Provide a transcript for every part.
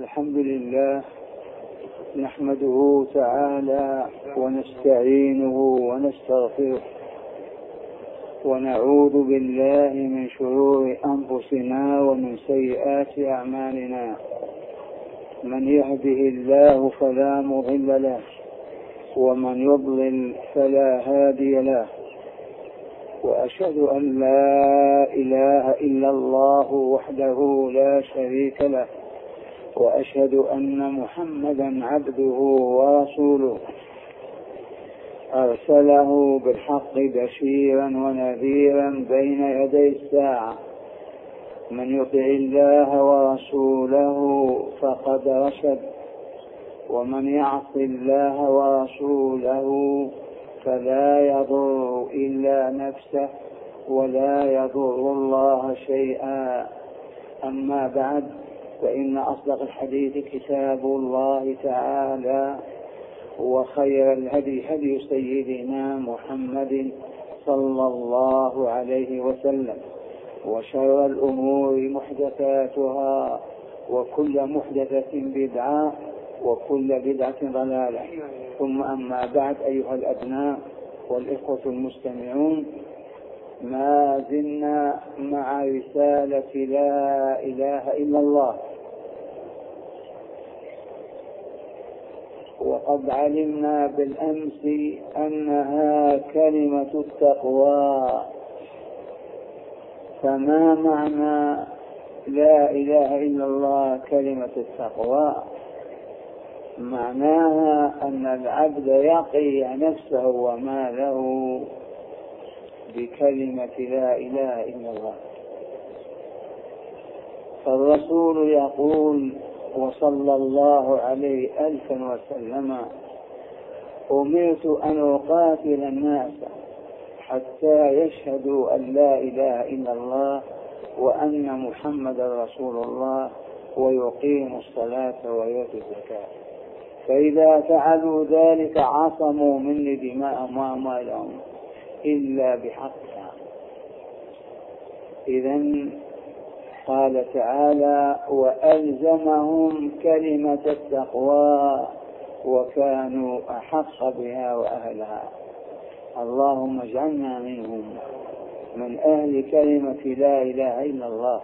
الحمد لله نحمده تعالى ونستعينه ونستغفره ونعوذ بالله من شرور أنفسنا ومن سيئات أعمالنا. من يهده الله فلا مضل له ومن يضلل فلا هادي له، وأشهد أن لا إله إلا الله وحده لا شريك له، وأشهد أن محمدا عبده ورسوله أرسله بالحق بشيرا ونذيرا بين يدي الساعة. من يطع الله ورسوله فقد رشد، ومن يعص الله ورسوله فلا يضر إلا نفسه ولا يضر الله شيئا. أما بعد، فإن أصدق الحديث كتاب الله تعالى، وخير الهدي هدي سيدنا محمد صلى الله عليه وسلم، وشر الأمور محدثاتها، وكل محدثة بدعة، وكل بدعة ضلالة. ثم أما بعد، أيها الأبناء والإخوة المستمعون، ما زلنا مع رسالة لا إله إلا الله، وقد علمنا بالأمس أنها كلمة التقوى. فما معنى لا إله إلا الله كلمة التقوى؟ معناها أن العبد يقي نفسه وماله بكلمة لا إله إلا الله. فالرسول يقول وصلى الله عليه ألفا وسلم: أمرت أن أقاتل الناس حتى يشهدوا أن لا إله إلا الله وأن محمدا رسول الله ويقيموا الصلاة ويؤتوا الزكاة، فإذا فعلوا ذلك عصموا مني دماءهم وأموالهم إلا بحقها. إذن قال تعالى: وألزمهم كلمة التقوى وكانوا أحق بها وأهلها. اللهم اجعلنا منهم، من أهل كلمة لا إله إلا الله.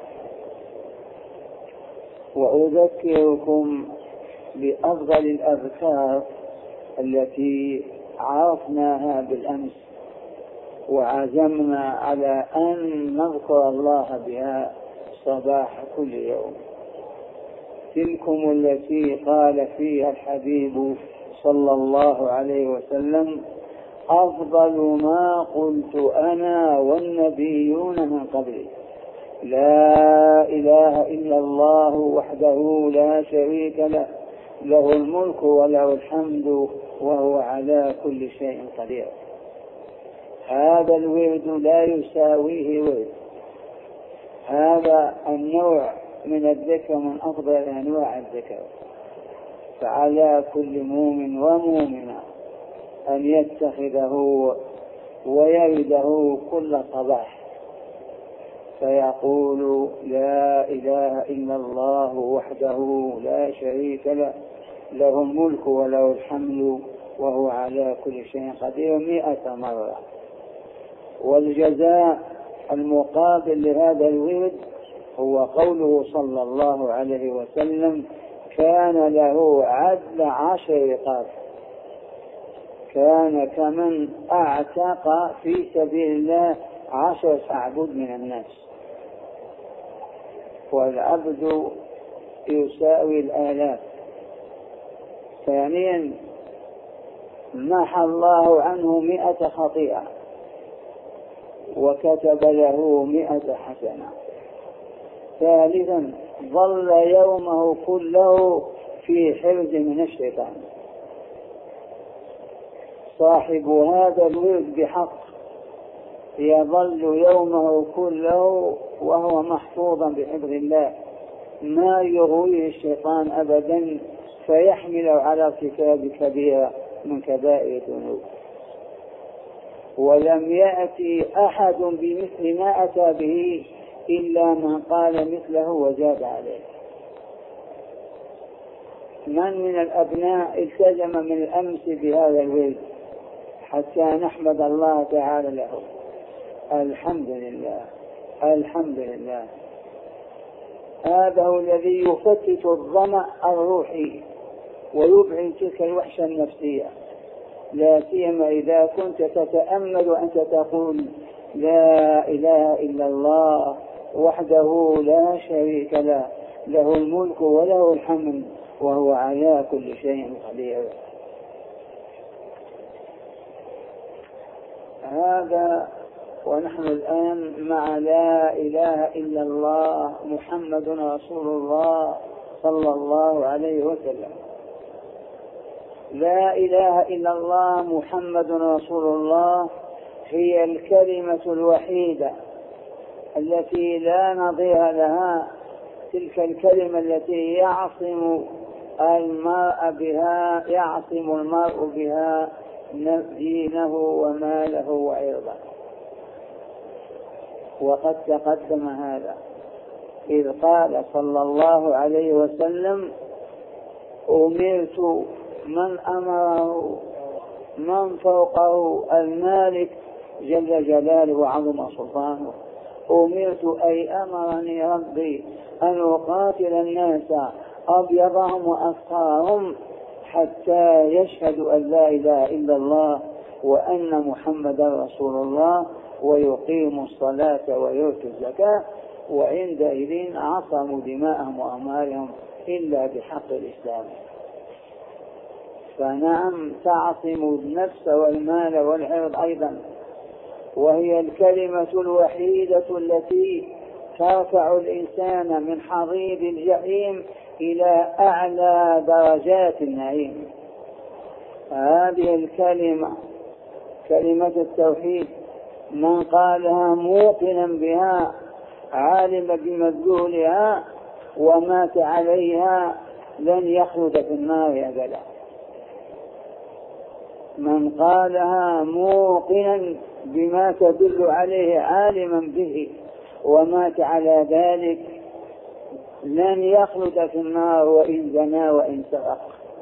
وأذكركم بأفضل الأذكار التي عرفناها بالأمس، وعزمنا على أن نذكر الله بها صباح كل يوم. تلكم التي قال فيها الحبيب صلى الله عليه وسلم: أفضل ما قلت أنا والنبيون من قبلي، لا إله إلا الله وحده لا شريك له، له الملك وله الحمد وهو على كل شيء قدير. هذا الورد لا يساويه ورد. هذا النوع من الذكر من أفضل أنواع الذكر، فعلى كل مؤمن ومؤمنة أن يتخذه ويرده كل صباح، فيقول: لا إله إلا الله وحده لا شريك له، له الملك وله الحمد وهو على كل شيء قدير 100 مرة. والجزاء المقابل لهذا الورد هو قوله صلى الله عليه وسلم: كان له عدل 10 رقاب، كان كمن أعتق في سبيل الله 10 أعبد من الناس. والعبد يساوي الآلاف. ثانيا، محى الله عنه 100 خطيئة وكتب له 100 حسنة. ثالثا، ظل يومه كله في حرز من الشيطان. صاحب هذا الورد بحق يظل يومه كله وهو محفوظا بحفظ الله، ما يغويه الشيطان أبدا، فيحمل على ارتكاب كبيرة من كبائر الذنوب. ولم يأتي أحد بمثل ما أتى به إلا من قال مثله وزاد عليه. من الأبناء التزم من الأمس بهذا الورد حتى نحمد الله تعالى له؟ الحمد لله، الحمد لله. هذا هو الذي يفتت الظمأ الروحي ويبعد تلك الوحشة النفسية، لا سيما إذا كنت تتأمل وأنت تقول لا إله إلا الله وحده لا شريك له، له الملك وله الحمد وهو على كل شيء قدير. هذا ونحن الآن مع لا إله إلا الله محمد رسول الله صلى الله عليه وسلم. لا إله إلا الله محمد رسول الله هي الكلمة الوحيدة التي لا نظير لها، تلك الكلمة التي يعصم المرء بها دينه وماله وعرضه. وقد تقدم هذا إذ قال صلى الله عليه وسلم: أمرت، من أمره من فوقه المالك جل جلاله وعظم سلطانه، أمرت أي أمرني ربي أن أقاتل الناس أبيضهم وأصفرهم حتى يشهدوا أن لا إله إلا الله وأن محمدا رسول الله ويقيموا الصلاة ويؤتوا الزكاة، وعندئذ عصموا دماءهم وأموالهم إلا بحق الإسلام. فنعم تعصم النفس والمال والعرض أيضا، وهي الكلمة الوحيدة التي ترفع الإنسان من حضيض الجحيم إلى أعلى درجات النعيم. هذه الكلمة كلمة التوحيد من قالها موقنا بها عالم بمدلولها ومات عليها لن يخلد في النار أبدا. من قالها موقنا بما تدل عليه عالما به ومات على ذلك لن يخلد في النار وإن زنى وإن سرق.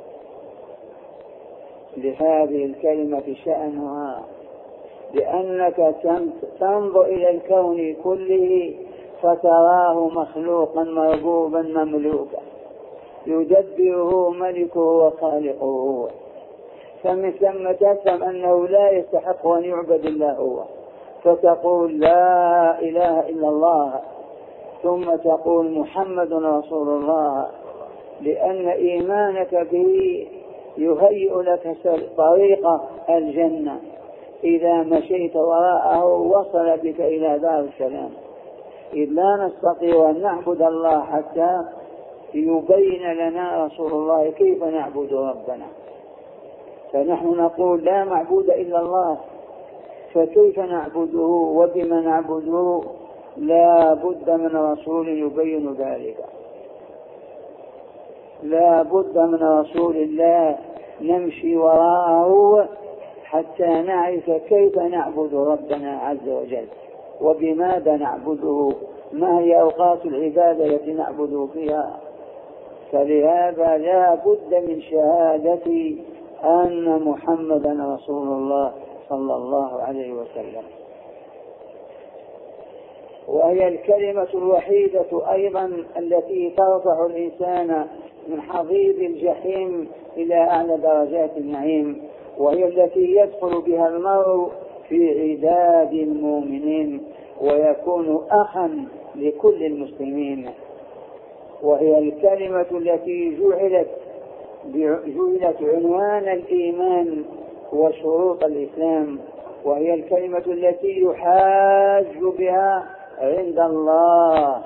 لهذه الكلمة شأنها لأنك تنظر إلى الكون كله فتراه مخلوقا مربوبا مملوكا يدبره ملكه وخالقه هو، فمن ثم تفهم أنه لا يستحق أن يعبد إلا هو، فتقول لا إله إلا الله، ثم تقول محمد رسول الله، لأن إيمانك به يهيئ لك طريق الجنة، إذا مشيت وراءه وصل بك إلى دار السلام. إذ لا نستطيع أن نعبد الله حتى يبين لنا رسول الله كيف نعبد ربنا، فنحن نقول لا معبود إلا الله، فكيف نعبده وبما نعبده؟ لا بد من رسول يبين ذلك، لا بد من رسول الله نمشي وراءه حتى نعرف كيف نعبد ربنا عز وجل وبماذا نعبده، ما هي أوقات العبادة التي نعبده فيها. فلهذا لا بد من شهادة أن محمدا رسول الله صلى الله عليه وسلم. وهي الكلمة الوحيدة أيضا التي ترفع الإنسان من حضيض الجحيم إلى أعلى درجات النعيم، وهي التي يدخل بها المرء في عداد المؤمنين ويكون أخا لكل المسلمين. وهي الكلمة التي جعلت عنوان الإيمان وشروط الإسلام، وهي الكلمة التي يحاج بها عند الله.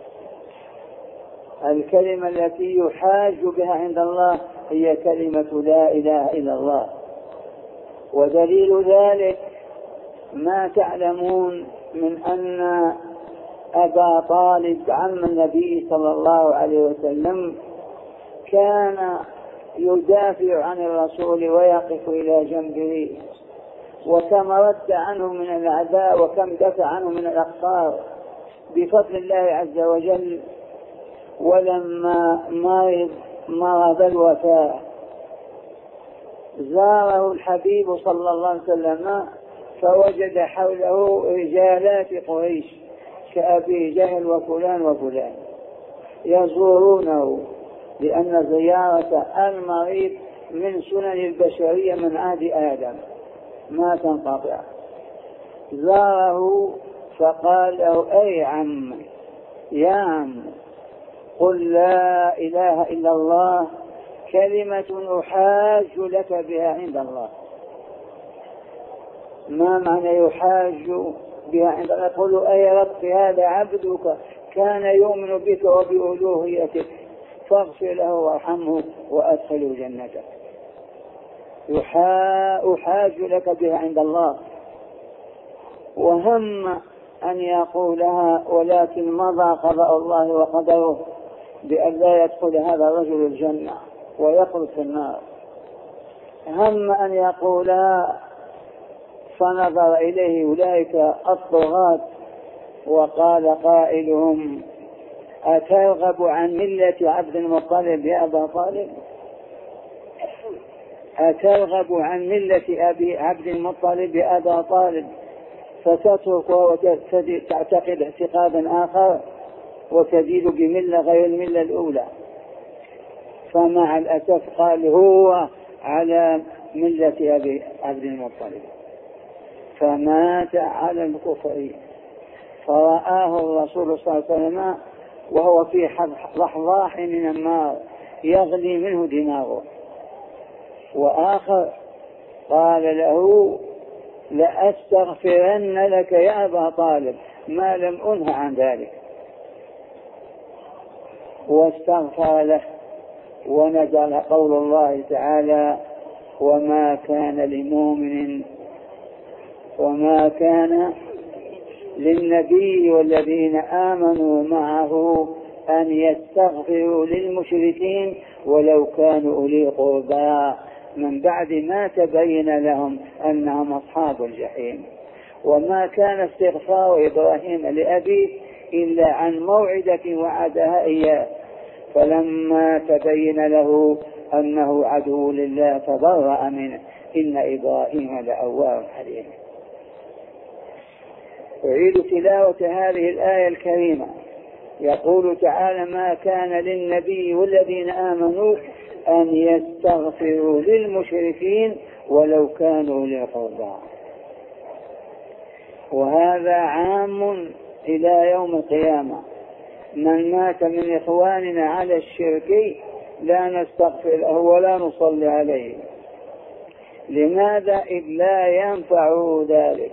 الكلمة التي يحاج بها عند الله هي كلمة لا إله إلا الله. ودليل ذلك ما تعلمون من أن أبا طالب عم النبي صلى الله عليه وسلم كان يدافع عن الرسول ويقف إلى جنبه، وكم رد عنه من الأعداء وكم دفع عنه من الأخطار بفضل الله عز وجل. ولما مرض مرض الوفاة. زاره الحبيب صلى الله عليه وسلم فوجد حوله رجالات قريش كأبي جهل وفلان وفلان يزورونه، لأن زيارة المريض من سنن البشرية من عهد آدم ما تنقطع. زاره فقال له: أي عم، يا عم، قل لا إله إلا الله كلمة أحاج لك بها عند الله. ما معنى يحاج بها عند الله؟ قل: أي رب، هذا عبدك كان يؤمن بك وبألوهيتك فاغفر له وارحمه وأدخله جنتك. أحاج لك بها عند الله. وهم أن يقولها، ولكن مضى قضاء الله وقدره بأن لا يدخل هذا الرجل الجنة ويخلد في النار. هم أن يقولها فنظر إليه أولئك الطغاة وقال قائلهم: أترغب عن ملة عبد المطلب يا أبا طالب؟ أترغب عن ملة أبي عبد المطلب يا أبا طالب فتترك وتعتقد اعتقادا آخر وتزيد بملة غير الملة الأولى؟ فمع الأسف قال هو على ملة أبي عبد المطلب، فمات على الكفر. فرآه الرسول صلى الله عليه وسلم وهو في ضحضاح من النار يغلي منه دماغه. وآخر قال له: لأستغفرن لك يا أبا طالب ما لم أنه عن ذلك. واستغفر له، ونزل قول الله تعالى: وما كان لمؤمن وما كان للنبي والذين آمنوا معه أن يستغفروا للمشركين ولو كانوا أولي قربى من بعد ما تبين لهم أنهم أصحاب الجحيم. وما كان استغفار إبراهيم لأبيه إلا عن موعدة وعدها إياه، فلما تبين له أنه عدو لله تبرأ منه إن إبراهيم لأواه حليم. أعيد تلاوة هذه الآية الكريمة. يقول تعالى: ما كان للنبي والذين آمنوا أن يستغفروا للمشركين ولو كانوا أولي قربى. وهذا عام إلى يوم القيامة. من مات من إخواننا على الشرك لا نستغفر له ولا نصلي عليه. لماذا؟ إذ لا ينفعه ذلك،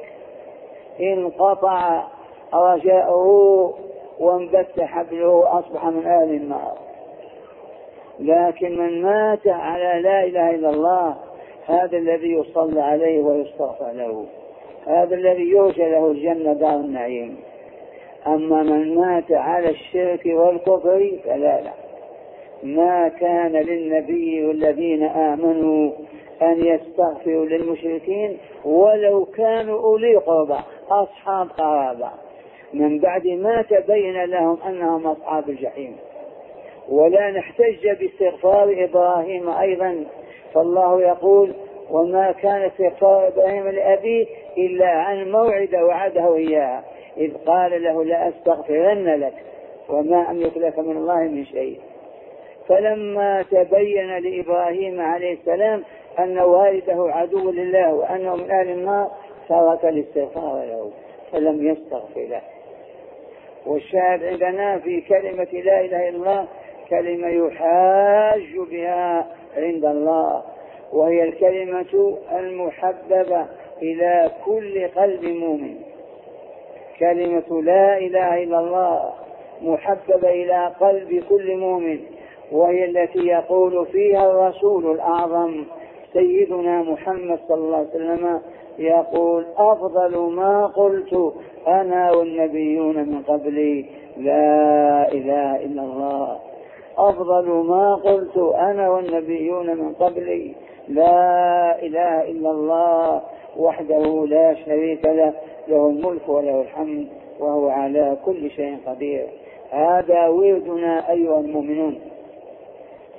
انقطع رجاؤه وانبت حبله أصبح من أهل النار. لكن من مات على لا إله إلا الله هذا الذي يصلى عليه ويستغفر له، هذا الذي يرجى له الجنة دار النعيم. أما من مات على الشرك والكفر فلا لا. ما كان للنبي والذين آمنوا أن يستغفروا للمشركين ولو كانوا أولي قربى أصحاب قرابة من بعد ما تبين لهم أنهم أصحاب الجحيم. ولا نحتج باستغفار إبراهيم أيضا، فالله يقول: وما كان استغفار إبراهيم لأبيه إلا عن موعد وعده إياها إذ قال له: لأستغفرن لك وما أملك لك من الله من شيء. فلما تبين لإبراهيم عليه السلام أن والده عدو لله وأنه من أهل النار ترك الاستغفار له فلم يستغفر له. والشاهد عندنا في كلمة لا إله إلا الله كلمة يحاج بها عند الله، وهي الكلمة المحببة إلى كل قلب مؤمن. كلمة لا إله إلا الله محببة إلى قلب كل مؤمن، وهي التي يقول فيها الرسول الأعظم سيدنا محمد صلى الله عليه وسلم يقول: أفضل ما قلت أنا والنبيون من قبلي لا إله إلا الله. أفضل ما قلت أنا والنبيون من قبلي لا إله إلا الله وحده لا شريك له، له الملك وله الحمد وهو على كل شيء قدير. هذا وردنا أيها المؤمنون.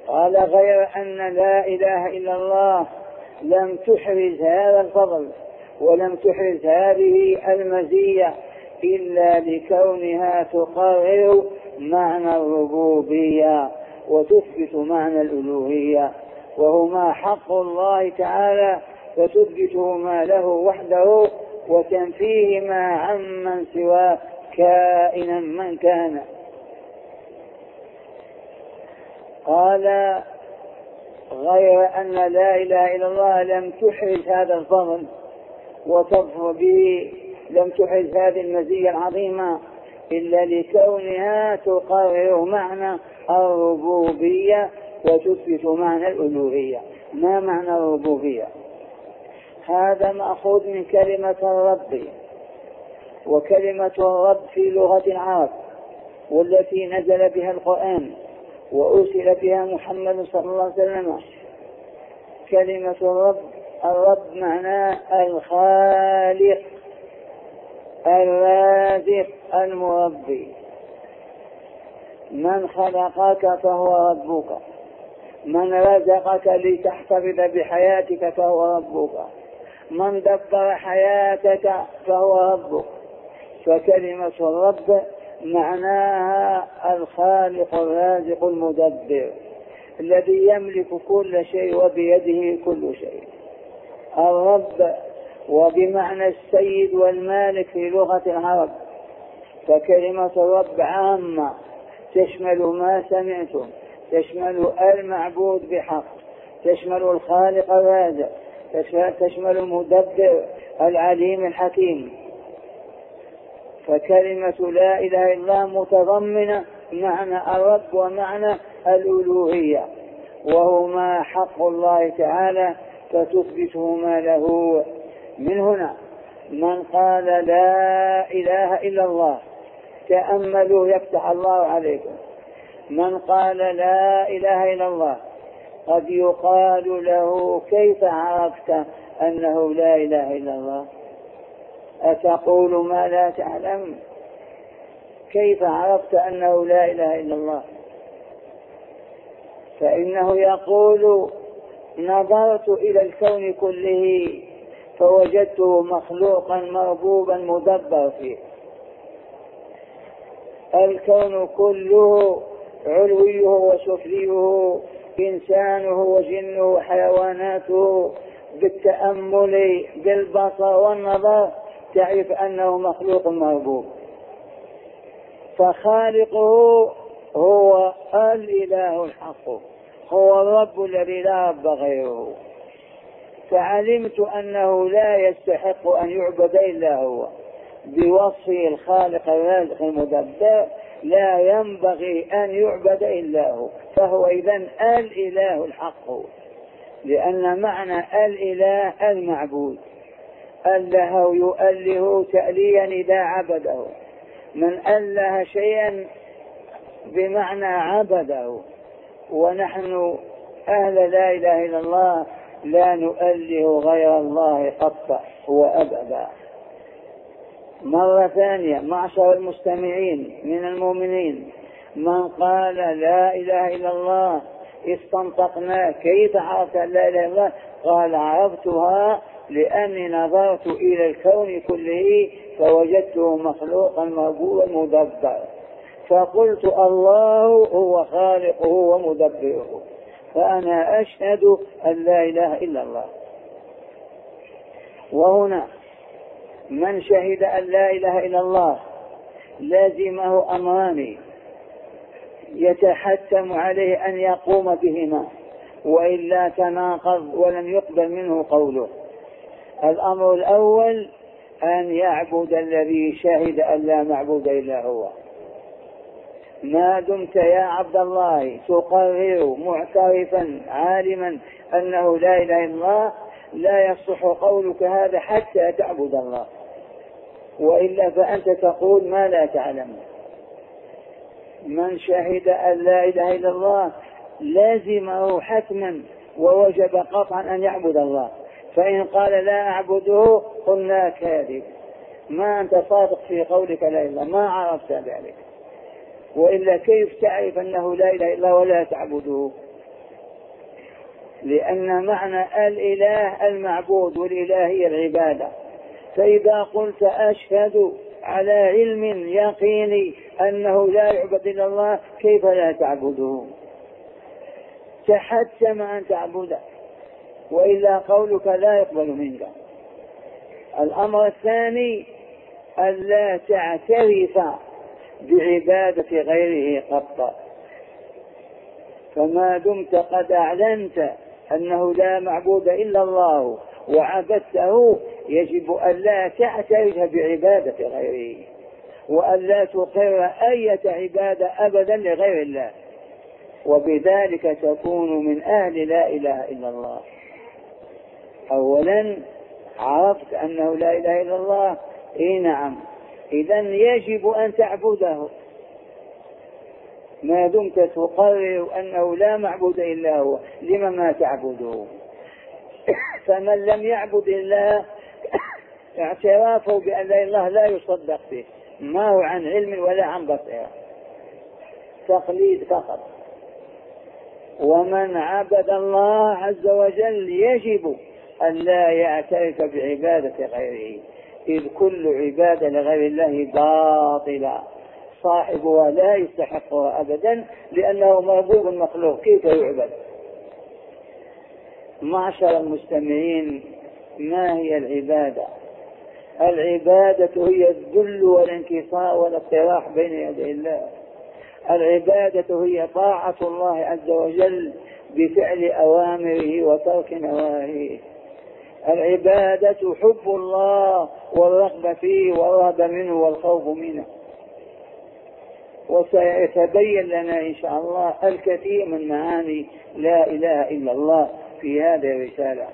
قال غير أن لا إله إلا الله لم تحرز هذا الفضل ولم تحرز هذه المزية إلا لكونها تقرر معنى الربوبية وتثبت معنى الألوهية، وهما حق الله تعالى فتثبتهما له وحده وتنفيهما عمن سواه كائنا من كان. قال غير أن لا إله إلا الله لم تحرز هذا الفضل وتظهر به، لم تحرز هذه المزية العظيمة إلا لكونها تقرر معنى الربوبية وتثبت معنى الألوهية. ما معنى الربوبية؟ هذا مأخوذ من كلمة الرب، وكلمة الرب في لغة العرب والتي نزل بها القرآن وأرسل بها محمد صلى الله عليه وسلم. كلمة الرب معناه الخالق الرازق المربي. من خلقك فهو ربك، من رزقك لتحتفظ بحياتك فهو ربك، من دبر حياتك فهو ربك. فكلمة الرب معناها الخالق الرازق المدبر الذي يملك كل شيء وبيده كل شيء. الرب وبمعنى السيد والمالك في لغة العرب. فكلمة الرب عامة تشمل ما سمعتم، تشمل المعبود بحق، تشمل الخالق الرازق، تشمل المدبر العليم الحكيم. فكلمة لا إله إلا الله متضمنة معنى الرب ومعنى الألوهية، وهما حق الله تعالى فتثبتهما له. من هنا من قال لا إله إلا الله، تأملوا يفتح الله عليكم، من قال لا إله إلا الله قد يقال له كيف عرفت أنه لا إله إلا الله؟ أتقول ما لا تعلم؟ كيف عرفت أنه لا إله إلا الله؟ فإنه يقول نظرت إلى الكون كله فوجدته مخلوقا مربوبا مدبر فيه. الكون كله علويه وسفليه، إنسانه وجنه وحيواناته، بالتأمل بالبصر والنظر تعرف أنه مخلوق مربوب. فخالقه هو الإله الحق، هو الرب الذي لا رب غيره. فعلمت أنه لا يستحق أن يعبد إلا هو بوصفه الخالق الرازق المدبر، لا ينبغي أن يعبد إلا هو، فهو إذن الإله الحق. لأن معنى الإله المعبود، أله يؤله تأليا إذا عبده، من أله شيئا بمعنى عبده. ونحن أهل لا إله إلا الله لا نؤله غير الله قط وأبدا. مرة ثانية معشر المستمعين من المؤمنين، من قال لا إله إلا الله استنطقنا كيف عرفت لا إله إلا الله؟ قال عرفتها لأني نظرت إلى الكون كله فوجدته مخلوقا مربوبا مدبر، فقلت الله هو خالقه ومدبره، فأنا أشهد أن لا إله إلا الله. وهنا من شهد أن لا إله إلا الله لازمه أمران يتحتم عليه أن يقوم بهما، وإلا تناقض ولم يقبل منه قوله. الأمر الأول أن يعبد الذي شهد أن لا معبود إلا هو. ما دمت يا عبد الله تقرر معترفا عالما أنه لا إله إلا الله لا يصح قولك هذا حتى تعبد الله، وإلا فأنت تقول ما لا تعلم. من شهد أن لا إله إلا الله لازمه حتما ووجب قطعا أن يعبد الله، فإن قال لا أعبده قلنا كاذب، ما أنت صادق في قولك لا إله إلا الله، ما عرفت ذلك، وإلا كيف تعرف أنه لا إله إلا الله ولا تعبده؟ لأن معنى الإله المعبود، والإله هي العبادة. فإذا قلت أشهد على علم يقيني أنه لا يعبد إلا الله، كيف لا تعبده؟ تحتم أن تعبده، وإلا قولك لا يقبل منك. الأمر الثاني ألا تعترف بعبادة غيره قط. فما دمت قد أعلنت أنه لا معبود إلا الله وعبدته، يجب ألا تعترف بعبادة غيره، وألا تقر أي عبادة أبدا لغير الله، وبذلك تكون من أهل لا إله إلا الله. أولا عرفت أنه لا إله إلا الله، إيه نعم، إذن يجب أن تعبده. ما دمت تقرر أنه لا معبود إلا هو، لما ما تعبده؟ فمن لم يعبد الله اعترافه بأن لا إله لا يصدق به، ما هو عن علم ولا عن بصيرة، تقليد فقط. ومن عبد الله عز وجل يجب أن لا يعترف بعبادة غيره، إذ كل عبادة لغير الله باطلة، صاحبها لا يستحقها أبدا، لأنه مربوب مخلوق، كيف يعبد؟ معشر المستمعين، ما هي العبادة؟ العبادة هي الذل والانكسار والاضطراح بين يدي الله. العبادة هي طاعة الله عز وجل بفعل أوامره وترك نواهيه. العبادة حب الله والرغبة فيه والرهبة منه والخوف منه. وسيتبين لنا إن شاء الله الكثير من معاني لا إله إلا الله في هذه الرسالة.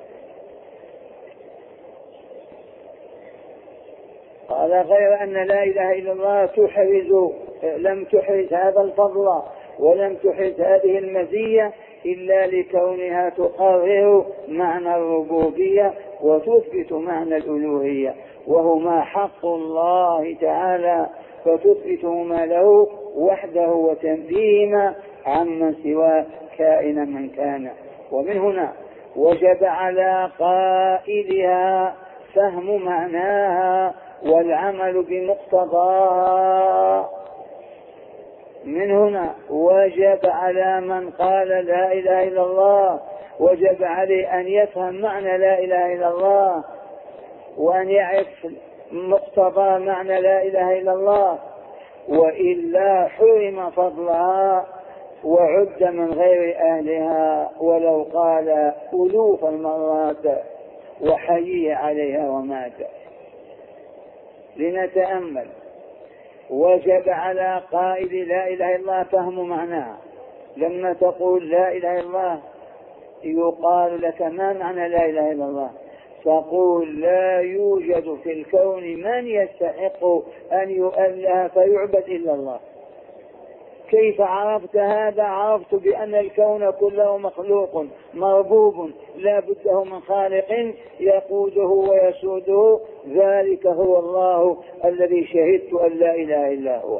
قال غير أن لا إله إلا الله لم تحرز هذا الفضل ولم تحرز هذه المزية إلا لكونها تقرر معنى الربوبية وتثبت معنى الألوهية، وهما حق الله تعالى، فتثبتهما له وحده وتنزيهما عمن سواه كائنا من كان. ومن هنا وجب على قائلها فهم معناها والعمل بمقتضاها. من هنا وجب على من قال لا إله إلا الله، وجب عليه أن يفهم معنى لا إله إلا الله، وأن يعرف مقتضى معنى لا إله إلا الله، وإلا حرم فضلها وعد من غير أهلها ولو قال ألوف المرات وحيي عليها ومات. لنتأمل. وجب على قائل لا إله إلا الله فهم معناها. لما تقول لا إله إلا الله يقال لك ما معنى لا إله إلا الله؟ تقول لا يوجد في الكون من يستحق أن يؤله فيعبد إلا الله. كيف عرفت هذا؟ عرفت بأن الكون كله مخلوق مربوب لا بده من خالق يقوده ويسوده، ذلك هو الله الذي شهدت أن لا إله إلا هو.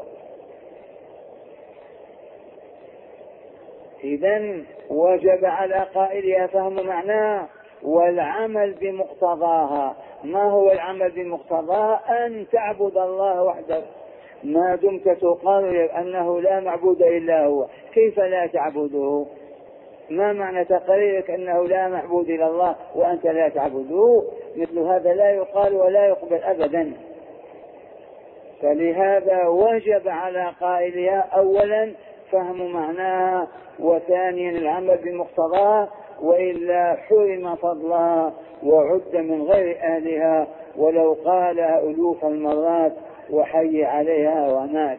إذن وجب على قائلها فهم معناه والعمل بمقتضاها. ما هو العمل بمقتضاها؟ أن تعبد الله وحده. ما دمت تقرر أنه لا معبود إلا هو، كيف لا تعبده؟ ما معنى تقريرك أنه لا معبود إلا الله وأنت لا تعبده؟ مثل هذا لا يقال ولا يقبل أبدا. فلهذا وجب على قائلها أولا فهم معناها، وثانيا العمل بمقتضاها، وإلا حرم فضلها وعد من غير أهلها ولو قالها ألوف المرات وحي عليها ومات.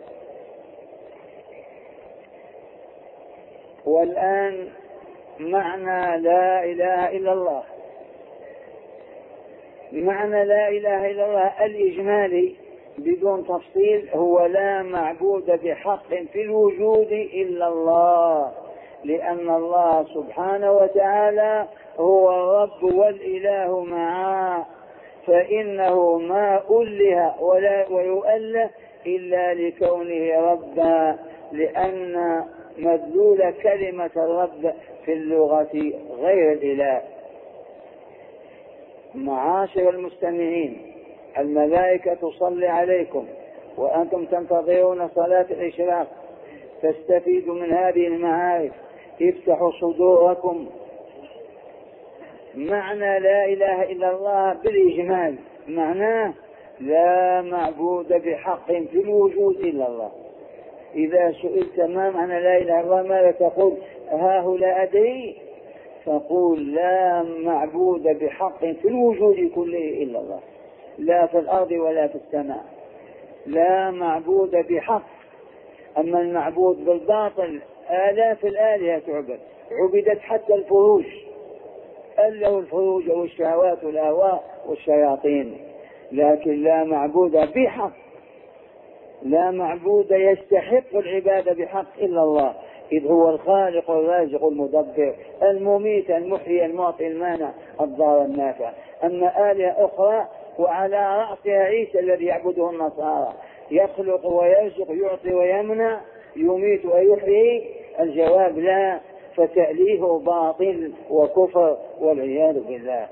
والآن معنى لا إله إلا الله. معنى لا إله إلا الله الإجمالي بدون تفصيل هو لا معبود بحق في الوجود إلا الله، لأن الله سبحانه وتعالى هو الرب والإله معا، فإنه ما أله ولا ويؤله إلا لكونه ربا، لأن مدلول كلمة الرب في اللغة غير الإله. معاشر المستمعين، الملائكة تصلي عليكم وأنتم تنتظرون صلاة الإشراق، تستفيدوا من هذه المعارف، افتحوا صدوركم. معنى لا إله إلا الله بالإجمال معناه لا معبود بحق في الوجود إلا الله. إذا سئلت ما معنى لا إله إلا الله ماذا تقول؟ ها لا أدري. فقول لا معبود بحق في الوجود كله إلا الله، لا في الأرض ولا في السماء، لا معبود بحق. أما المعبود بالباطل آلاف الآلهة عبدت حتى الفروج، أله الفروج والشهوات والأهواء والشياطين، لكن لا معبود بحق، لا معبود يستحق العبادة بحق إلا الله، إذ هو الخالق الرازق المدبر المميت المحيي المعطي المانع الضار النافع. أما آلهة أخرى وعلى رأسها عيسى الذي يعبده النصارى، يخلق ويرزق، يعطي ويمنع، يميت ويحيي، الجواب لا، فتأليه باطل وكفر والعياذ بالله.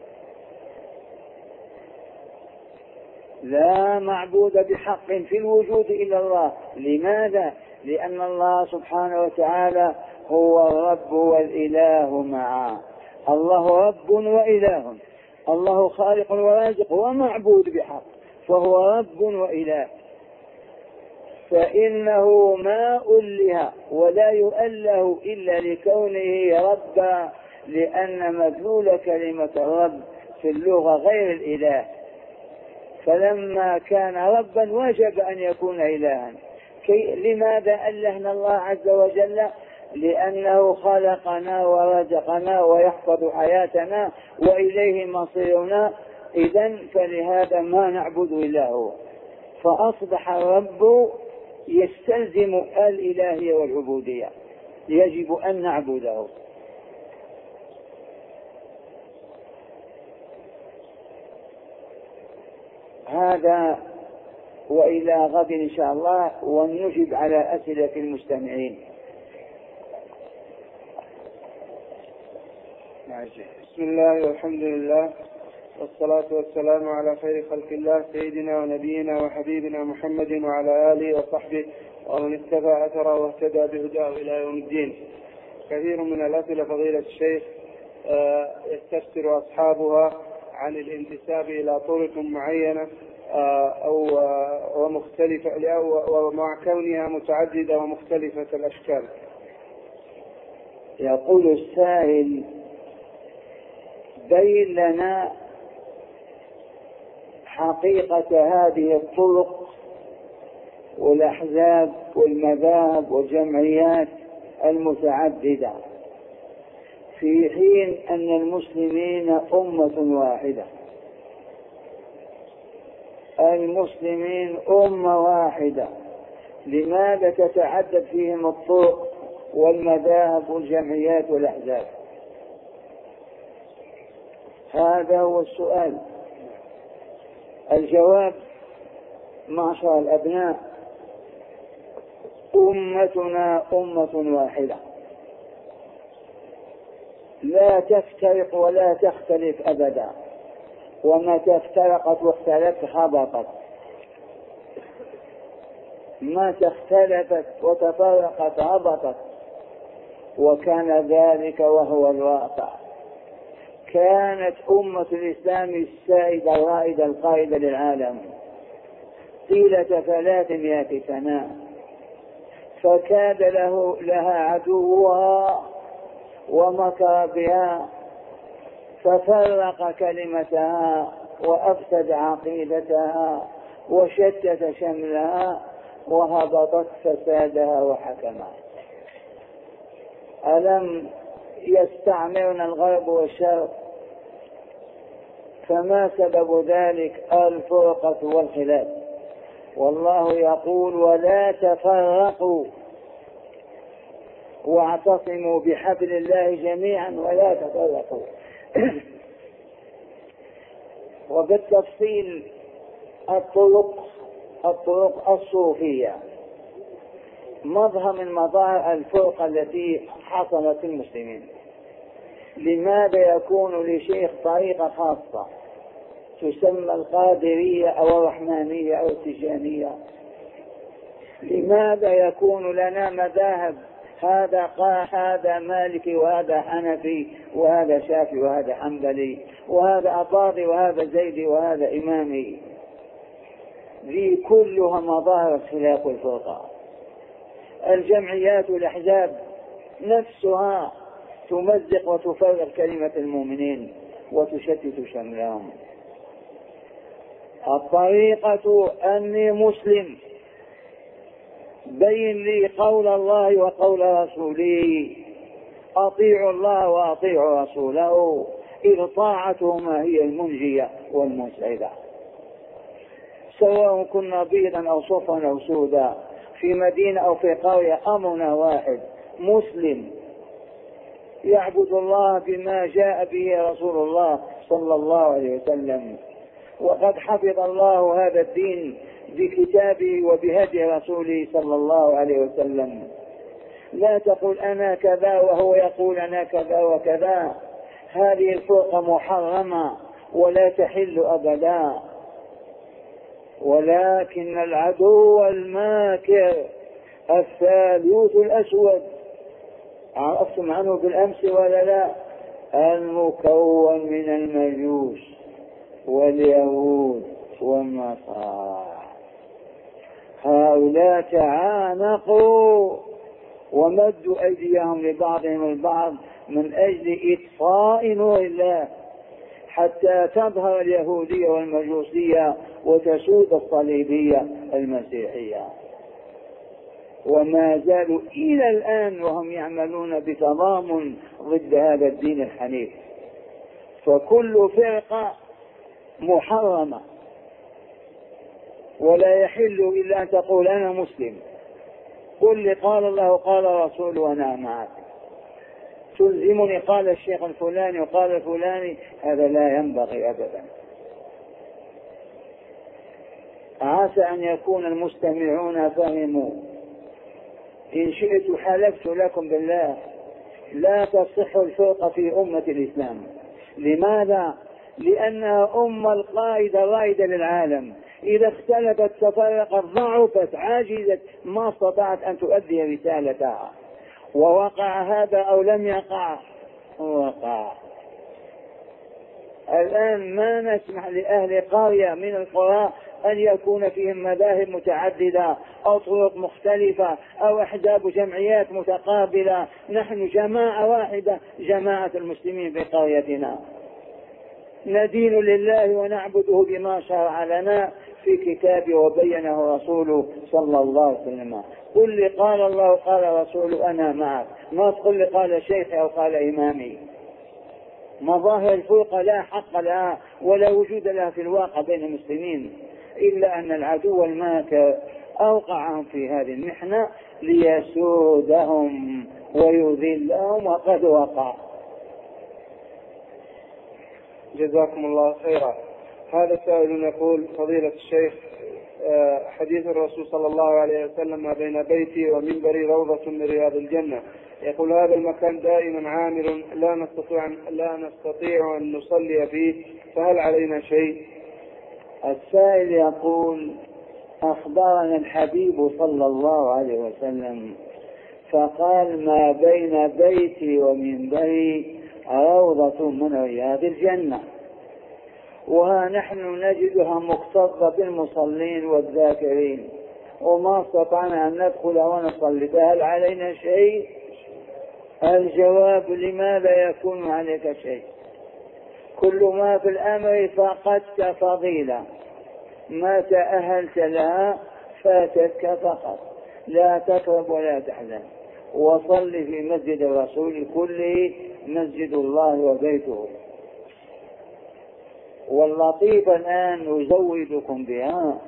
لا معبود بحق في الوجود إلا الله. لماذا؟ لأن الله سبحانه وتعالى هو الرب والإله معا. الله رب وإله، الله خالق ورازق ومعبود بحق، فهو رب وإله. فإنه ما أله ولا يؤله إلا لكونه ربا، لأن مدلول كلمة الرب في اللغة غير الإله، فلما كان ربا وجب أن يكون إلها. لماذا ألهنا الله عز وجل؟ لأنه خلقنا ورزقنا ويحفظ حياتنا وإليه مصيرنا، إذن فلهذا ما نعبد إلا هو، فأصبح الرب يستلزم الإلهية والعبودية، يجب أن نعبده. هذا وإلى غد إن شاء الله، ونجب على أسئلة المستمعين. بسم الله والحمد لله والصلاة والسلام على خير خلق الله سيدنا ونبينا وحبيبنا محمد وعلى آله وصحبه ومن اتبع أثره واهتدى بهداه إلى يوم الدين. كثير من الأسئلة فضيلة الشيخ يستفسر أصحابها عن الانتساب إلى طرق معينة أو ومختلفة، ومع كونها متعددة ومختلفة الأشكال. يقول السائل: بين لنا حقيقة هذه الطرق والأحزاب والمذاهب والجمعيات المتعددة، في حين أن المسلمين أمة واحدة. المسلمين أمة واحدة، لماذا تتعدد فيهم الطرق والمذاهب والجمعيات والأحزاب؟ هذا هو السؤال. الجواب: معشر الأبناء، أمتنا أمة واحدة، لا تفترق ولا تختلف أبدا، ومتى افترقت واختلفت هبطت، متى اختلفت وتفرقت هبطت، وكان ذلك وهو الواقع. كانت أمة الإسلام السائدة الرائدة القائدة للعالم طيلة 300 سنة، فكاد لها عدوها ومكر بها، ففرق كلمتها وأفسد عقيدتها وشتت شملها وهبطت فسادها وحكمها. ألم يستعمرنا الغرب والشرق؟ فما سبب ذلك؟ الفرقة والخلاف. والله يقول: ولا تفرقوا واعتصموا بحبل الله جميعا ولا تفرقوا. وبالتفصيل الطرق الصوفية مظهر من مظاهر الفرقة التي حصلت في المسلمين. لماذا يكون لشيخ طريقة خاصة تسمى القادرية أو الرحمانية أو التجانية؟ لماذا يكون لنا مذاهب، هذا مالكي وهذا حنفي وهذا شافعي وهذا حنبلي وهذا أباضي وهذا زيدي وهذا إمامي؟ ذي كلها مظاهر الخلاف والفرقة. الجمعيات والأحزاب نفسها تمزق وتفرق كلمة المؤمنين وتشتت شملهم. الطريقة أني مسلم، بين لي قول الله وقول رسوله، أطيعوا الله وأطيعوا رسوله، إذ طاعتهما هي المنجية والمسعدة. سواء كنا بيضا أو صفرا أو سودا، في مدينة أو في قرية، أمرنا واحد: مسلم يعبد الله بما جاء به رسول الله صلى الله عليه وسلم. وقد حفظ الله هذا الدين بكتابه وبهدي رسوله صلى الله عليه وسلم. لا تقول أنا كذا وهو يقول أنا كذا وكذا، هذه الفرقة محرمة ولا تحل أبدا. ولكن العدو الماكر الثالوث الأسود، عرفتم عنه بالأمس ولا لا؟ المكون من المجوس واليهود والنصارى، هؤلاء تعانقوا ومدوا أيديهم لبعضهم البعض من أجل إطفاء نور الله، حتى تظهر اليهودية والمجوسية وتسود الصليبية المسيحية. وما زالوا إلى الآن وهم يعملون بتضامن ضد هذا الدين الحنيف. فكل فرقة محرمة، ولا يحل إلا أن تقول أنا مسلم، قل لي قال الله قال رسوله وأنا معك. تلزمني قال الشيخ الفلاني وقال الفلاني، هذا لا ينبغي أبدا. عسى أن يكون المستمعون فهموا. إن شئت حلفت لكم بالله لا تصح الفرقة في أمة الإسلام. لماذا؟ لأنها أمة القائدة الرائدة للعالم، إذا اختلفت تفرقت ضعفت عاجزت، ما استطاعت أن تؤدي رسالتها. ووقع هذا أو لم يقع؟ وقع. الآن ما نسمح لأهل قرية من القرى أن يكون فيهم مذاهب متعددة أو طرق مختلفة أو أحزاب جمعيات متقابلة. نحن جماعة واحدة، جماعة المسلمين في قريتنا، ندين لله ونعبده بما شرع لنا في كتابه وبينه رسوله صلى الله عليه وسلم. قل لي قال الله قال رسوله أنا معك، ما تقول لي قال شيخي أو قال إمامي. مظاهر الفرقة لا حق لها ولا وجود لها في الواقع بين المسلمين، إلا أن العدو الماكر أوقعهم في هذه المحنة ليسودهم ويذلهم، وقد وقع. جزاكم الله خيرا. هذا سائل يقول: فضيلة الشيخ، حديث الرسول صلى الله عليه وسلم: ما بين بيتي ومنبري روضة من رياض الجنة. يقول: هذا المكان دائما عامر لا نستطيع أن نصلي فيه، فهل علينا شيء؟ السائل يقول: أخبرنا الحبيب صلى الله عليه وسلم فقال: ما بين بيتي ومنبري روضة من رياض الجنة، وها نحن نجدها مكتظة بالمصلين والذاكرين وما استطعنا أن ندخل ونصلي، فهل علينا شيء؟ الجواب: لماذا يكون عليك شيء؟ كل ما في الأمر فقدت فضيلة، ما تأهلت لها فاتتك فقط. لا تكرب ولا تحزن، وصل في مسجد الرسول كله، مسجد الله وبيته. واللطيف الآن أزودكم بها: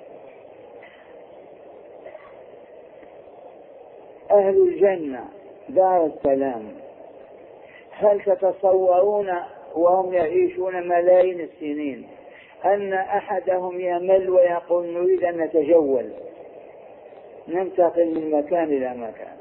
أهل الجنة دار السلام، هل تتصورون وهم يعيشون ملايين السنين أن أحدهم يمل ويقول نريد أن نتجول؟ ننتقل من مكان إلى مكان.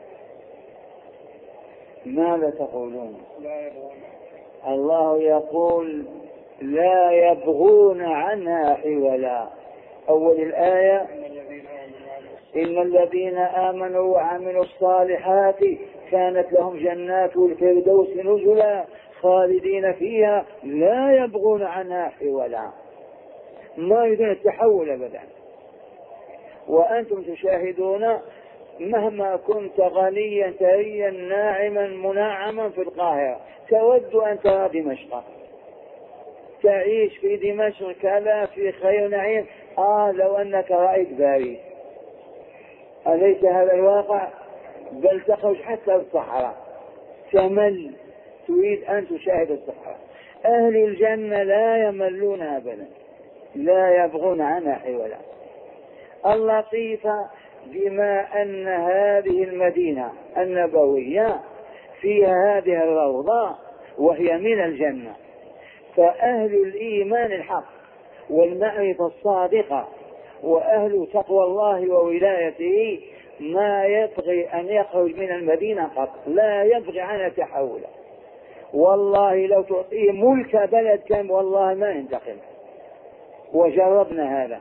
ماذا تقولون؟ الله يقول لا يبغون عنها حولا. أول الآية إن الذين آمنوا وعملوا الصالحات كانت لهم جنات الفردوس نزلا خالدين فيها لا يبغون عنها حولا، ما يريدون التحول أبدا. وأنتم تشاهدون مهما كنت غنيا ثريا ناعما منعما في القاهرة تود أن ترى دمشق، تعيش في دمشق كذا في خير نعيم، لو أنك رأيت باريس. أليس هذا الواقع؟ بل تخرج حتى الصحراء تمل، تريد أن تشاهد الصحراء. أهل الجنة لا يملون أبدا، لا يبغون عنها حولا. اللطيفة بما أن هذه المدينة النبوية فيها هذه الروضة وهي من الجنة، فأهل الإيمان الحق والمعرفة الصادقة وأهل تقوى الله وولايته ما يبغي أن يخرج من المدينة قط، لا يبغي عنها تحولا. والله لو تعطيه ملك بلد كان والله ما ينتقل، وجربنا هذا.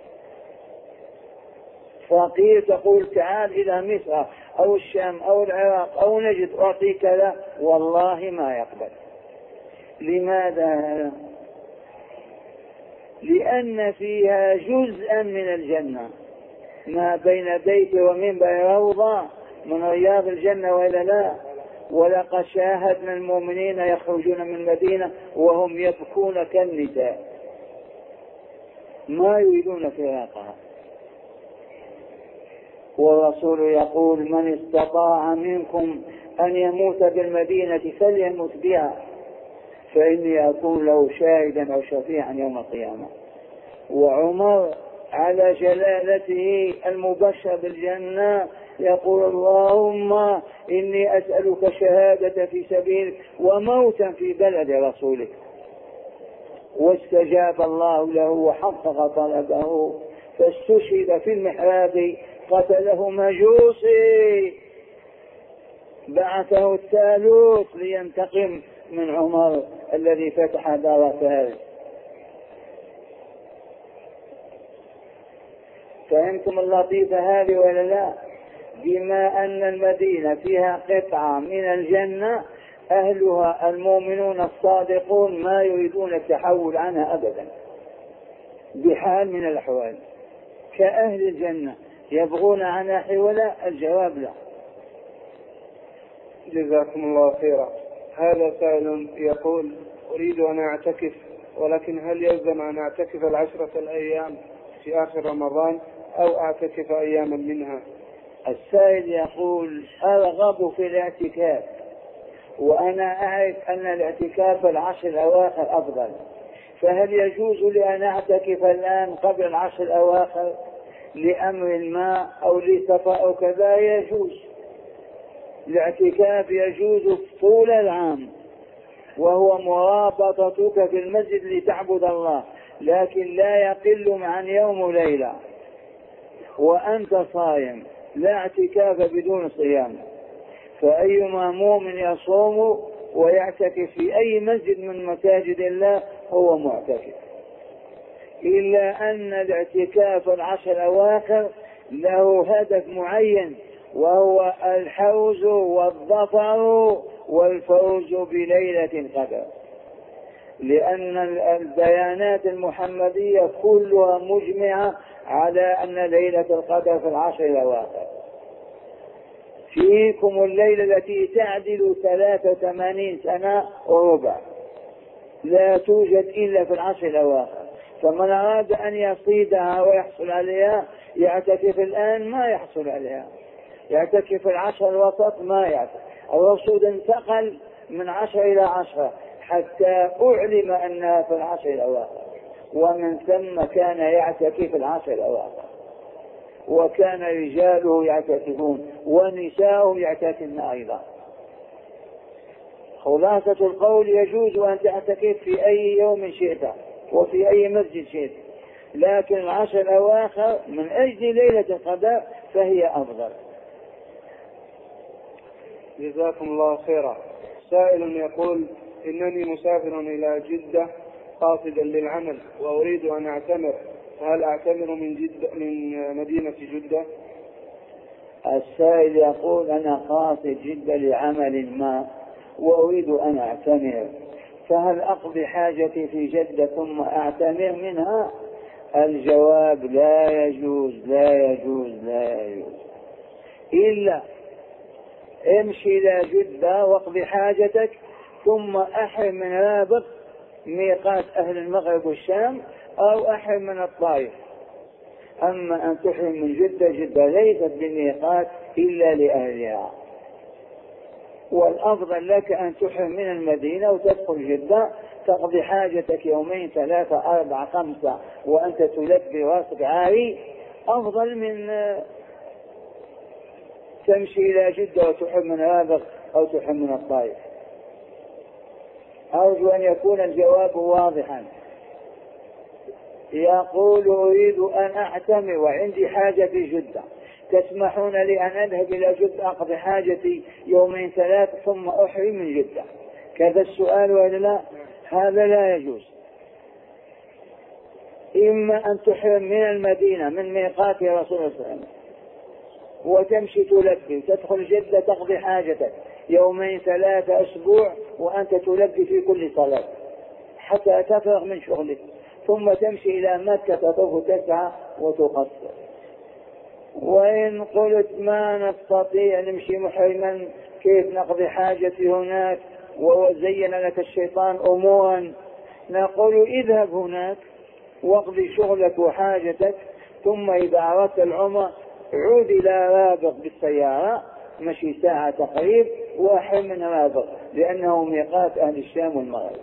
فقير تقول تعال إلى مصر أو الشام أو العراق أو نجد أعطيك له، والله ما يقبل. لماذا؟ لأن فيها جزءا من الجنة، ما بين بيت ومنبر روضة من رياض الجنة وإلا لا. ولقد شاهدنا المؤمنين يخرجون من المدينة وهم يبكون كالنساء ما يريدون فراقها. والرسول يقول من استطاع منكم أن يموت بالمدينة فليمت بها فإني أكون له شاهدا أو شفيعا يوم القيامة. وعمر على جلالته المبشر بالجنة يقول اللهم إني أسألك شهادة في سبيلك وموتا في بلد رسولك. واستجاب الله له وحقق طلبه فاستشهد في المحراب قتله مجوسي، بعثه الثالوث لينتقم من عمر الذي فتح دار فارس. فهمتم اللطيفة هذه ولا لا؟ بما أن المدينة فيها قطعة من الجنة أهلها المؤمنون الصادقون ما يريدون التحول عنها أبدا بحال من الأحوال، كأهل الجنة يبغون عنها حولا. الجواب لا. جزاكم الله خيرا. هذا سائل يقول أريد أن أعتكف، ولكن هل يلزم أن أعتكف 10 الأيام في آخر رمضان أو أعتكف أياما منها؟ السائل يقول أرغب في الاعتكاف، وأنا أعرف أن الاعتكاف 10 الأواخر أفضل، فهل يجوز لي أن أعتكف الآن قبل 10 الأواخر لأمر ما أو لسفر أو كذا؟ يجوز. الاعتكاف يجوز طول العام وهو مرابطتك في المسجد لتعبد الله، لكن لا يقل عن يوم وليلة وأنت صائم، لا اعتكاف بدون صيام. فأيما مؤمن يصوم ويعتكف في أي مسجد من مساجد الله هو معتكف، إلا أن الاعتكاف 10 الأواخر له هدف معين وهو الحوز والظفر والفوز بليلة القدر، لأن البيانات المحمدية كلها مجمعة على أن ليلة القدر في 10 الأواخر. فيكم الليلة التي تعدل 83 سنة وربع لا توجد إلا في 10 الأواخر، فمن أراد أن يصيدها ويحصل عليها يعتكف الآن ما يحصل عليها، يعتكف 10 الوسط ما يعتكف. الرسول انتقل من 10 إلى 10 حتى أعلم أنها في 10 الأواخر، ومن ثم كان يعتكف 10 الأواخر، وكان رجاله يعتكفون ونساءهم يعتكفن أيضا. خلاصة القول يجوز أن تعتكف في أي يوم شئت وفي أي مسجد شئت، لكن العشر الأواخر من أجل ليلة القدر فهي أفضل. جزاكم الله خيرا. سائل يقول: إنني مسافر إلى جدة قاصدا للعمل وأريد أن أعتمر، فهل أعتمر من مدينة جدة؟ السائل يقول: أنا قاصد جدة لعمل ما وأريد أن أعتمر، فهل أقضي حاجتي في جدة ثم أعتمر منها؟ الجواب: لا يجوز لا يجوز لا يجوز، إلا امشي إلى جدة واقضي حاجتك ثم أحرم من رابغ ميقات أهل المغرب والشام أو أحرم من الطائف. أما أن تحرم من جدة، جدة ليست بميقات إلا لأهلها، والأفضل لك أن تحرم من المدينة وتدخل جدة تقضي حاجتك يومين ثلاثة أربعة خمسة وأنت تلبي راسك عاري، أفضل من تمشي إلى جدة وتحرم من رابغ أو تحرم من الطائف. أرجو أن يكون الجواب واضحا. يقول: أريد أن أعتمر وعندي حاجة في جدة، تسمحون لي أن أذهب إلى جدة أقضي حاجتي يومين ثلاثة ثم أحرم من جدة؟ كذا السؤال ولا لا؟ هذا لا يجوز. إما أن تحرم من المدينة من ميقات رسول الله صلى الله عليه وسلم وتمشي تلبي تدخل جدة تقضي حاجتك يومين ثلاثة أسبوع وأنت تلبي في كل صلاة حتى تفرغ من شغلك، ثم تمشي إلى مكة تطوف تسعى وتقصر. وإن قلت ما نستطيع نمشي محرما، كيف نقضي حاجتي هناك وزين لك الشيطان أمورا؟ نقول: اذهب هناك واقضي شغلك وحاجتك، ثم إذا أردت العمر عود إلى رابغ بالسيارة مشي ساعة تقريب وأحرم من رابغ، لأنه ميقات أهل الشام والمغرب.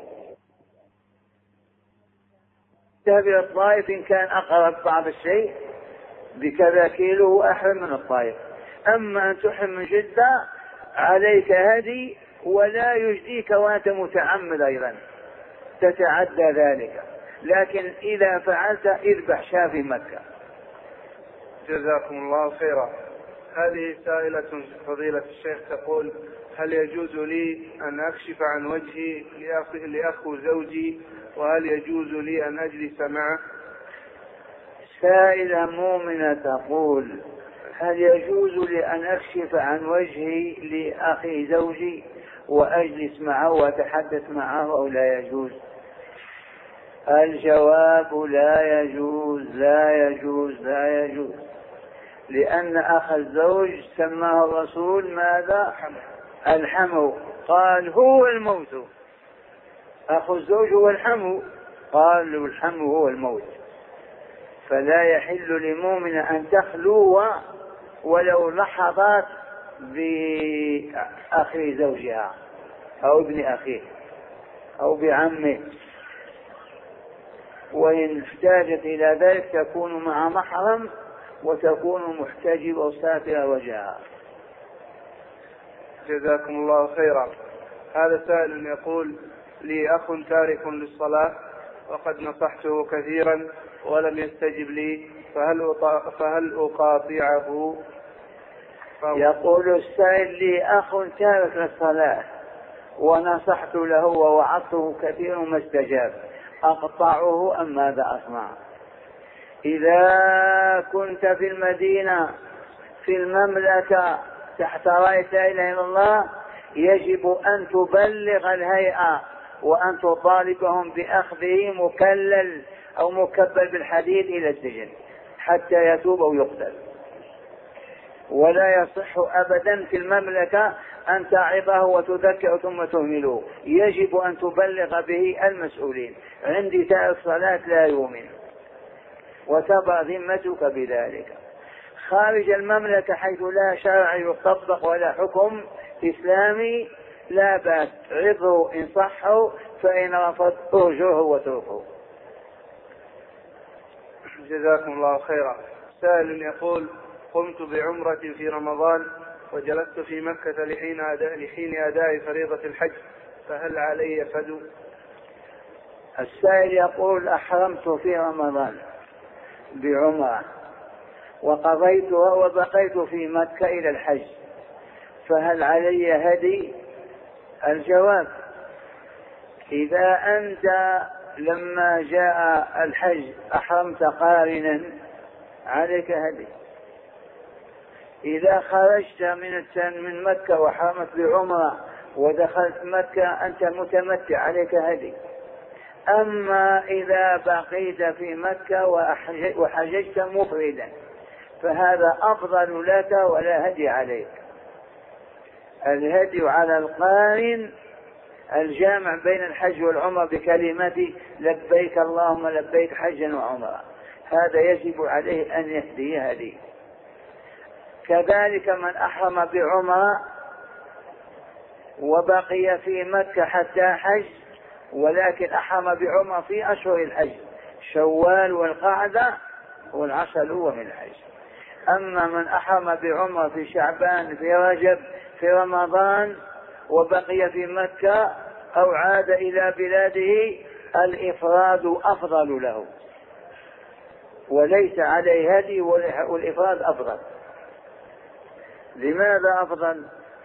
اذهب إلى الطائف إن كان أقرب بعض الشيء بكذا كيلو وأحرم من الطائف. أما أن تحرم من جدة عليك هدي ولا يجديك وأنت متعمد أيضا تتعدى ذلك، لكن إذا فعلت اذبح شاة في مكة. جزاكم الله خيرا. هذه سائلة فضيلة الشيخ تقول: هل يجوز لي أن أكشف عن وجهي لأخو زوجي، وهل يجوز لي أن أجلس معه؟ سائلة مؤمنة تقول: هل يجوز لي أن أكشف عن وجهي لأخي زوجي وأجلس معه وأتحدث معه أو لا يجوز؟ الجواب: لا يجوز لا يجوز لا يجوز، لأن أخ الزوج سماه الرسول ماذا؟ الحمو، قال هو الموت. أخو الزوج هو الحمو، قال الحمو هو الموت. فلا يحل لمؤمن أن تخلو ولو لحظات بأخي زوجها أو ابن أخيه أو بعمه، وإن احتاجت إلى ذلك تكون مع محرم وتكون محتجبة وساترة وجهها. جزاكم الله خيرا. هذا سائل يقول: لي أخ تارك للصلاة وقد نصحته كثيرا ولم يستجب لي، فهل أقاطعه؟ يقول السائل: لي أخ تارك للصلاة ونصحت له ووعظته كثيرا وما استجاب، أقطعه أم ماذا أصنع؟ إذا كنت في المدينة في المملكة تحت راية لا إله إلا الله يجب أن تبلغ الهيئة وأن تطالبهم بأخذه مكلل أو مكبل بالحديد إلى السجن حتى يتوب أو يقتل. ولا يصح أبدا في المملكة أن تعظه وتذكر ثم تهمله، يجب أن تبلغ به المسؤولين. عندي تارك صلاة لا يؤمن وتبرأ ذمتك بذلك. خارج المملكة حيث لا شرع يطبق ولا حكم إسلامي لا بأس، عظه إن صحوا، فإن رفض أهجره واتركه. جزاكم الله خيرا. سائل يقول: قمت بعمرة في رمضان وجلست في مكة لحين أداء فريضة الحج، فهل علي فدو؟ السائل يقول: أحرمت في رمضان بعمرة وقضيتها وبقيت في مكة إلى الحج، فهل علي هدي؟ الجواب: إذا أنت لما جاء الحج أحرمت قارنا عليك هدي. إذا خرجت من مكة وحرمت بعمرة ودخلت مكة أنت متمتع عليك هدي. أما إذا بقيت في مكة وحججت مفردا فهذا أفضل لك ولا هدي عليك. الهدي على القارن الجامع بين الحج والعمرة بكلمة لبيك اللهم لبيك حجا وعمرة، هذا يجب عليه أن يهدي هدي. كذلك من أحرم بعمرة وبقي في مكة حتى حج، ولكن أحرم بعمرة في أشهر الحج شوال والقعدة والعشر الأول من الحج. أما من أحرم بعمرة في شعبان في رجب في رمضان وبقي في مكة أو عاد إلى بلاده الإفراد أفضل له وليس عليه هدي، والإفراد أفضل. لماذا أفضل؟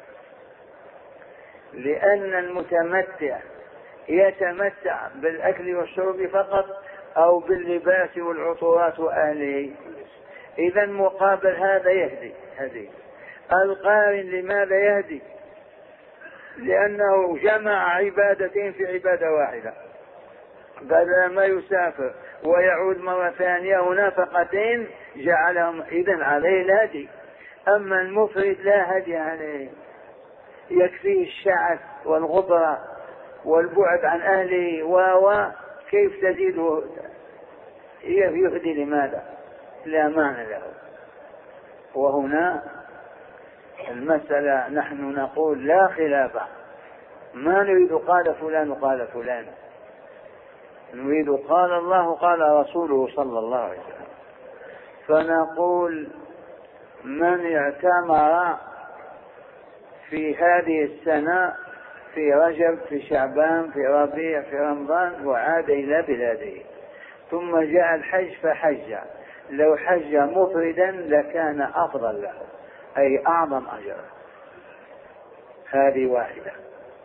لأن المتمتع يتمتع بالأكل والشرب فقط أو باللباس والعطورات وأهله، إذا مقابل هذا يهدي هدي. القارن لماذا يهدي؟ لأنه جمع عبادتين في عبادة واحدة، بدل ما يسافر ويعود مرة ثانية ونفقتين جعلهم، إذن عليه الهدي. أما المفرد لا هدي عليه، يكفيه الشعث والغبرة والبعد عن أهله كيف تزيده يهدي؟ لماذا؟ لا معنى له. وهنا المسألة نحن نقول لا خلاف، ما نريد قال فلان قال فلان، نريد قال الله قال رسوله صلى الله عليه وسلم. فنقول من اعتمر في هذه السنة في رجب في شعبان في ربيع في رمضان وعاد إلى بلاده ثم جاء الحج فحج، لو حج مفردا لكان أفضل له أي أعظم أجرا. هذه واحدة.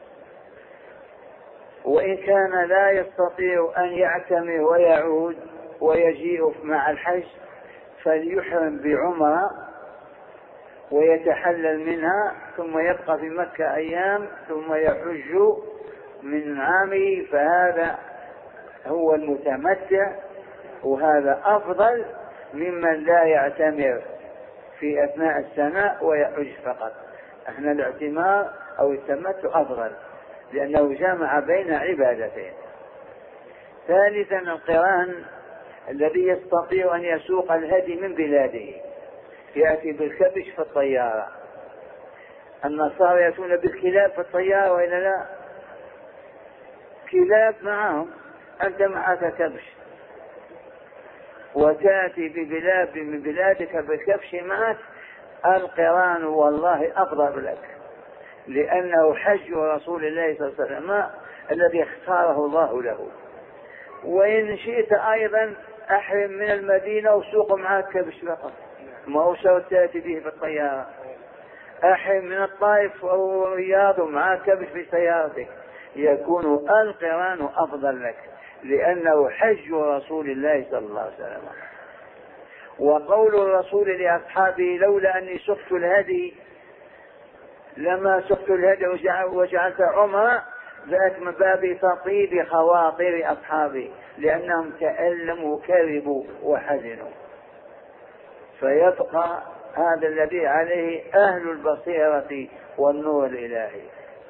وإن كان لا يستطيع أن يعتمر ويعود ويجيء مع الحج فليحرم بعمرة ويتحلل منها ثم يبقى في مكة أيام ثم يحج من عامه، فهذا هو المتمتع، وهذا أفضل ممن لا يعتمر في أثناء السنة ويحج فقط. احنا الاعتمار أو التمتع أفضل لأنه جمع بين عبادتين. ثالثا القران الذي يستطيع أن يسوق الهدي من بلاده، يأتي بالكبش في الطيارة. النصارى يأتون بالكلاب في الطيارة وإلا لا؟ كلاب معهم، أنت معك كبش وتأتي ببلاد من بلادك بالكبش معك. القران والله أفضل لك لأنه حج رسول الله صلى الله عليه وسلم الذي اختاره الله له. وإن شئت أيضا أحرم من المدينة وسوق معك كبش فقط، ما هو شرط تأتي به في الطيارة. أحرم من الطائف أو الرياض ومعك كبش في سيارتك، يكون القران أفضل لك لأنه حج رسول الله صلى الله عليه وسلم. وقول الرسول لأصحابه لولا أني سقت الهدي لما سقت الهدي وجعلت عمرة، ذات من باب تطيب خواطر أصحابي لأنهم تألموا وكربوا وحزنوا. فيبقى هذا الذي عليه أهل البصيرة والنور الإلهي.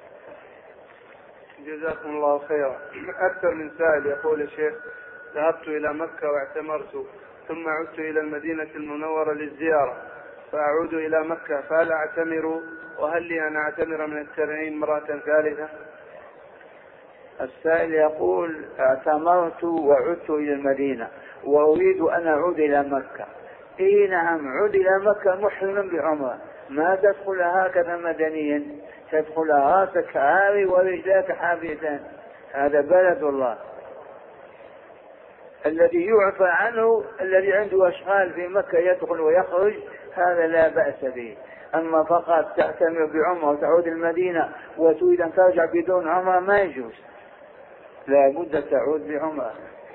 جزاكم الله خيرا. أكثر من سائل يقول يا شيخ ذهبت إلى مكة واعتمرت ثم عدت إلى المدينة المنورة للزيارة فأعود إلى مكة، فهل أعتمر؟ وهل لي أن أعتمر من التنعيم مرة ثالثة؟ السائل يقول اعتمرت وعدت إلى المدينة وأريد أن أعود إلى مكة. إيه نعم، عد إلى مكة محرما بعمرة، ما تدخل هكذا مدنيا، تدخل راسك عاري ورجلاك حافيتان، هذا بلد الله. الذي يعفى عنه الذي عنده أشغال في مكة يدخل ويخرج هذا لا بأس به. أما فقط تعتمر بعمرة وتعود المدينة وتريد أن ترجع بدون عمرة ما يجوز، لا بد تعود بعمرة.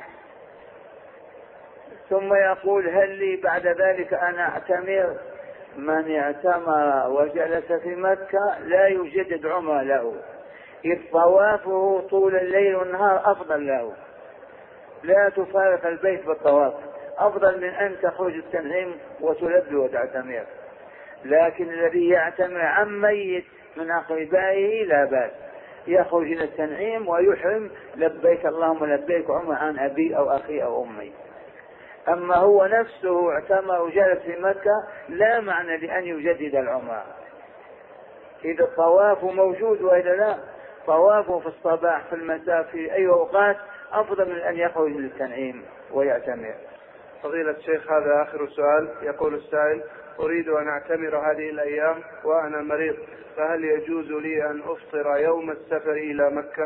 ثم يقول هل لي بعد ذلك أن أعتمر؟ من اعتمر وجلس في مكة لا يجدد عمرة له، إذ طوافه طول الليل والنهار أفضل له، لا تفارق البيت بالطواف، أفضل من أن تخرج التنعيم وتلبي وتعتمر. لكن الذي يعتمر عن ميت من أقربائه لا بأس، يخرج إلى التنعيم ويحرم لبيك اللهم لبيك عمر عن أبي أو أخي أو أمي. أما هو نفسه اعتمر وجلس في مكة لا معنى لأن يجدد العمرة، إذا الطواف موجود وإذا لا، طوافه في الصباح في المساء في أي أوقات أفضل من أن يخرج للتنعيم ويعتمر. فضيلة الشيخ هذا آخر سؤال. يقول السائل أريد أن أعتمر هذه الأيام وأنا مريض، فهل يجوز لي أن أفطر يوم السفر إلى مكة؟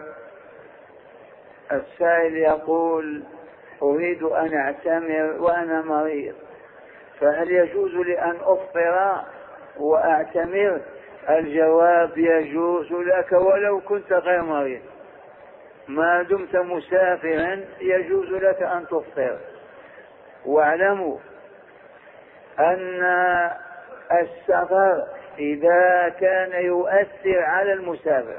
السائل يقول أريد أن أعتمر وأنا مريض، فهل يجوز لي أن أفطر وأعتمر؟ الجواب يجوز لك ولو كنت غير مريض، ما دمت مسافرا يجوز لك أن تفطر. واعلموا أن السفر إذا كان يؤثر على المسافر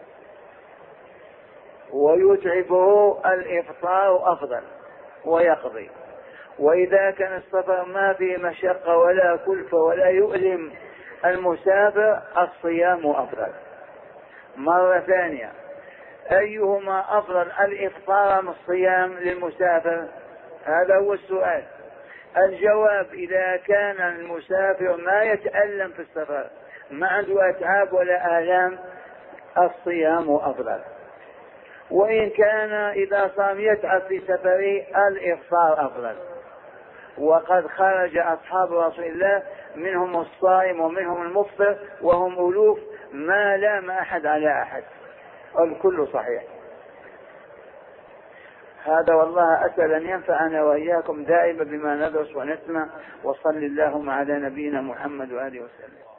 ويتعبه الإفطار أفضل ويقضي، وإذا كان السفر ما فيه مشقة ولا كلفة ولا يؤلم المسافر الصيام أفضل. مرة ثانية، أيهما أفضل، الإفطار أم الصيام للمسافر؟ هذا هو السؤال. الجواب إذا كان المسافر ما يتألم في السفر، ما عنده أتعاب ولا آلام، الصيام أفضل. وإن كان إذا صام يتعب في سفره الإفطار أفضل. وقد خرج أصحاب رسول الله منهم الصائم ومنهم المفطر وهم ألوف ما لام أحد على أحد، الكل صحيح. هذا والله أسأل أن ينفعنا وإياكم دائما بما ندرس ونسمع، وصل اللهم على نبينا محمد وآله وسلم.